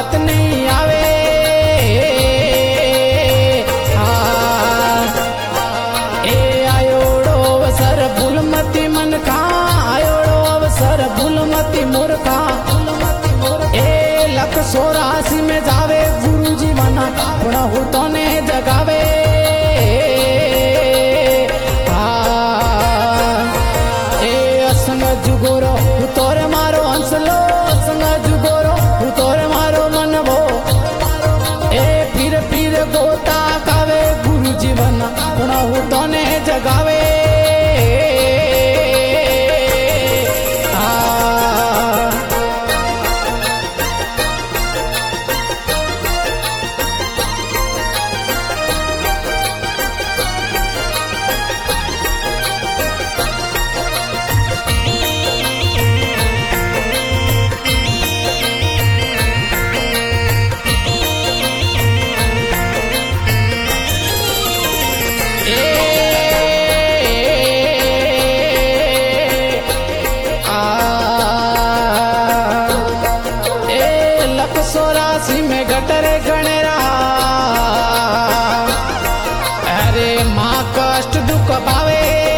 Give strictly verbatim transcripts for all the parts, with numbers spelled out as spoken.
हाथ नहीं आवे। हाँ ए आयोड़ो अवसर भूलमती मन का, आयोड़ो अवसर भूलमती मूर्खा। ए लख सोरासी में जावे गुरु जी मना गुण हो तो ने जगावे। जुगोरो तोरे मारो हंसलो संग जुगोरो तोरे मारो मन भो। ए पीर पीर गोता कावे गुरु जीवन गुण हो तो ने जगावे। सोरासी में गटरे गणेरा, अरे माँ कष्ट दुख पावे।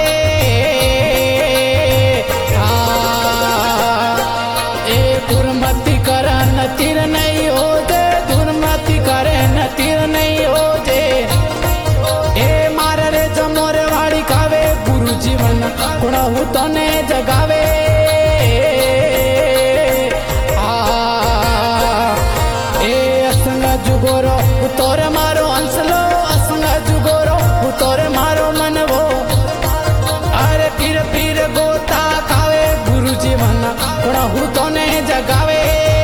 ए दुर्मति करे न तीर नहीं हो जे, दुर्मति करे न तीर नहीं हो जे। ए मारे रे जमोरे वाड़ी खावे गुरु जीवन गुण हो तो ने जगावे। जुगोरो तोरे मारो हंसलो असंग जुगोरो तोरे मारो मन वो। अरे पीर पीर गोता खावे गुरु जी मन गुण हूँ तो ने जगावे।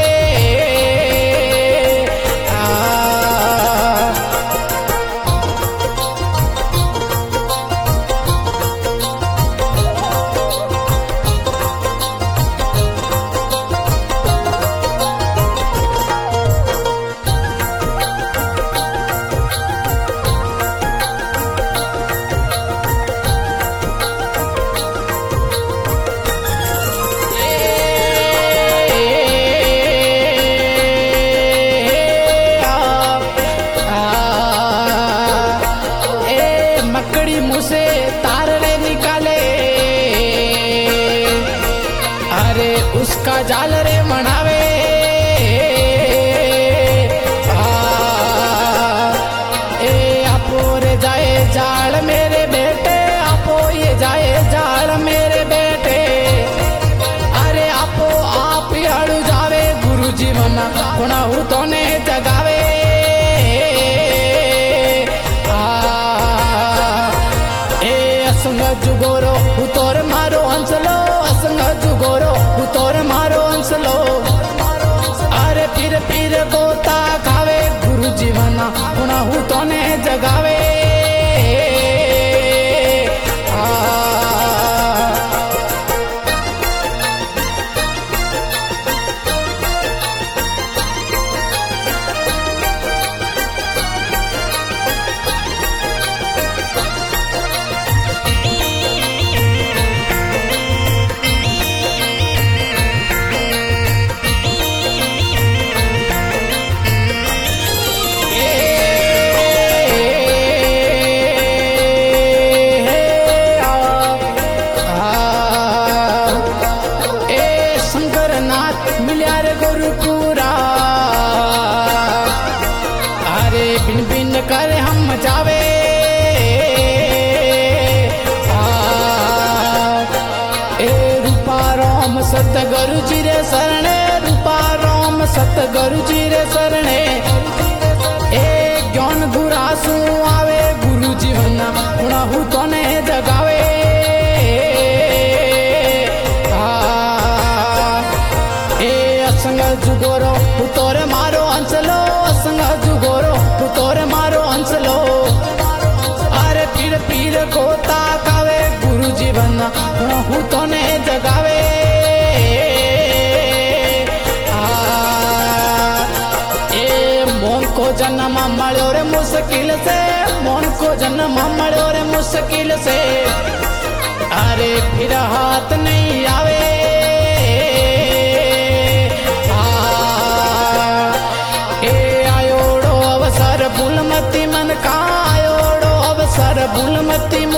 मुझसे तार रे निकाले, अरे उसका जाल रे मनावे। ए आपो रे जाए जाल मेरे बेटे, आपो ये जाए जाल मेरे बेटे। अरे आपो आप ही हड़ू जावे गुरु जी मना गुणा हूँ तो ने जगावे। असंग जुगोरो तोर मारो हंसलो, असंग जुगोरो तोर मारो हंसलो। अरे पीर पीर गोता खावे गुरु जीवन गुण हूँ तो ने जगावे। मिलिया रे गुरुपुरा, अरे बिन बिन कर हम जावे। ए रूपा राम सतगुरु जी रे शरणे, रूपा राम सतगुरु जी रे शरणे। ए ज्ञान गुरासु आवे गुरु जीवन गुण हूँ तो ने जगावे। असंग जुगोरो तोरे मारो हंसलो, असंग जुगोरो तोरे मारो हंसलो। अरे पीर पीर गोता खावे गुरु जीवन गुण हूँ तो ने जगावे। ए मोन को जन्म मळ्यो रे मुश्किल से, मोन को जन्म मळ्यो रे मुश्किल से। अरे फिर हाथ नहीं आवे। मती